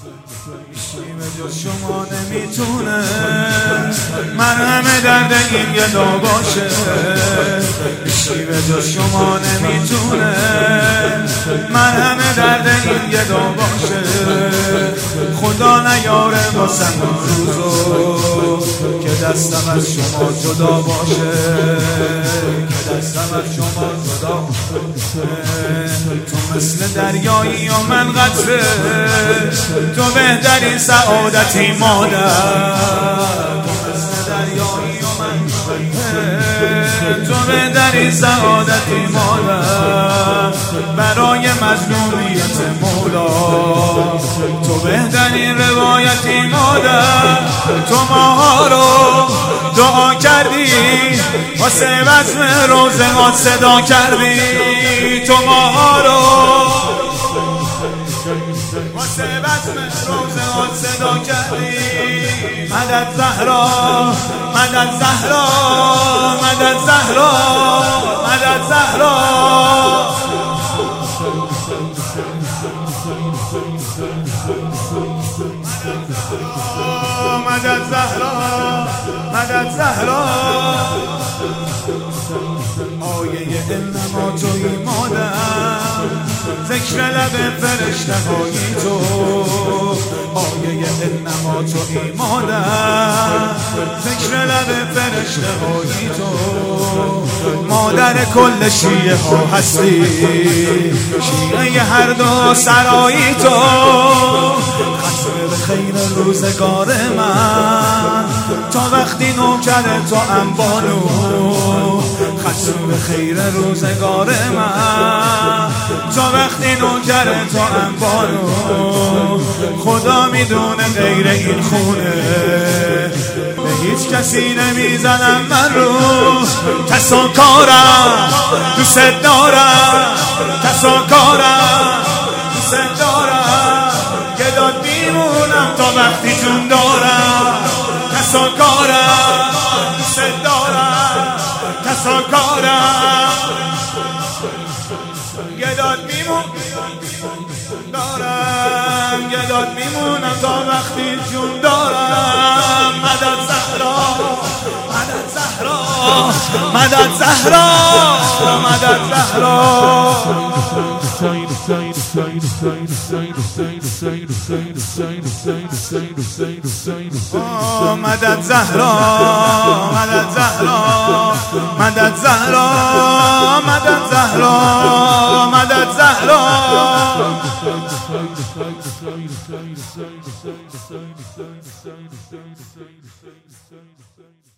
هیچی به جز شما نمیتونه مرهم درد این گدا باشه. هیچی به جز شما نمیتونه مرهم درد این گدا باشه. خدا نیاره واسم روزو که دستم از شما جدا باشه، که دستم از شما جدا باشه. تو مثل دریایی و من قطره، تو بهترین سعادتی مادر. تو مثل دریایی و من قطره، تو بهترین سعادتی مادر. برای مظلومیت مولا تو بهترین روایتی مادر. تو ماها رو دعا کردی، واسه بزم روزگار صدا کردی. تو ماها رو واسه بزم روزگار صدا کردی. مدد زهرا، مدد زهرا، مدد زهرا، مدد زهرا. مدد زهرا، مدد زهرا. آیه انما توی مادر، ذکر لب فرشته های تو. آیه انما توی مادر، ذکر لب فرشته های تو. مادر کل شیعه ها هستی، شیعه هر دو سرایی تو. خسر خیر روزگار من، تا وقتی نوکر تو انبانو. خسر خیر روزگار من، تا وقتی نوکر تو انبانو. خدا میدونه غیر این خونه به هیچ کسی نمیزنم من رو. کسا کارم دوست دارم، کسا کارم دوست دارم. گداد میمونم تا وقتی جون دارم. کسا کارم دوست دارم، کسا کارم. گداد میمونم دارم، گداد میمونم تا وقتی جون دارم. مدد زهرا، مدد زهرا، مدد زهرا، مدد زهرا. مدد زهرا، مدد زهرا، مدد زهرا، مدد زهرا، مدد زهرا.